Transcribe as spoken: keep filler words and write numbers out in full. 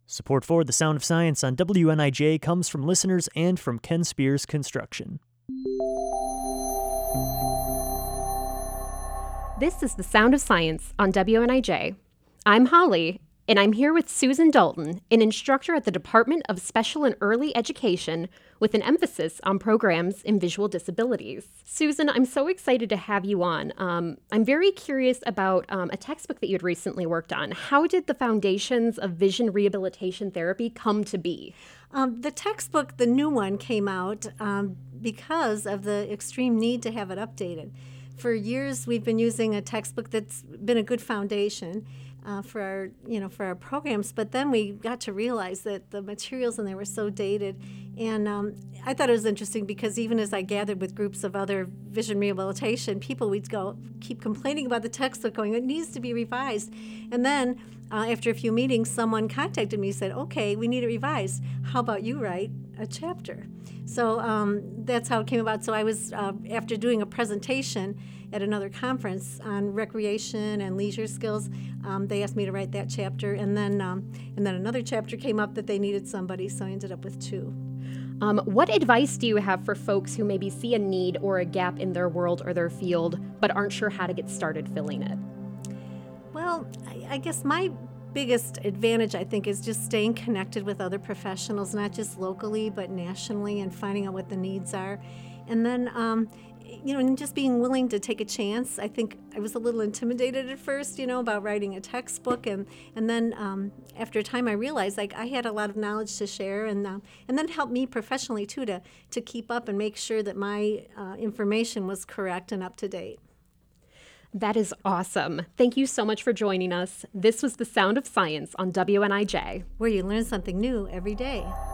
Support for The Sound of Science on W N I J comes from listeners and from Ken Spears Construction. This is The Sound of Science on W N I J. I'm Holly, and I'm here with Susan Dalton, an instructor at the Department of Special and Early Education with an emphasis on programs in visual disabilities. Susan, I'm so excited to have you on. Um, I'm very curious about um, a textbook that you had recently worked on. How did the Foundations of Vision Rehabilitation Therapy come to be? Um, the textbook, the new one, came out um, because of the extreme need to have it updated. For years, we've been using a textbook that's been a good foundation uh, for our, you know, for our programs. But then we got to realize that the materials in there were so dated, and um, I thought it was interesting because even as I gathered with groups of other vision rehabilitation people, we'd go keep complaining about the textbook, going, "It needs to be revised." And then uh, after a few meetings, someone contacted me and said, "Okay, we need it revised. How about you write a chapter?" So um, that's how it came about. So I was, uh, after doing a presentation at another conference on recreation and leisure skills, um, they asked me to write that chapter, and then um, and then another chapter came up that they needed somebody, so I ended up with two. Um, what advice do you have for folks who maybe see a need or a gap in their world or their field, but aren't sure how to get started filling it? Well, I, I guess my biggest advantage, I think, is just staying connected with other professionals, not just locally, but nationally, and finding out what the needs are. And then, um, you know, and just being willing to take a chance. I think I was a little intimidated at first, you know, about writing a textbook. And, and then um, after a time, I realized, like, I had a lot of knowledge to share, and uh, and then helped me professionally, too, to, to keep up and make sure that my uh, information was correct and up to date. That is awesome. Thank you so much for joining us. This was The Sound of Science on W N I J, where you learn something new every day.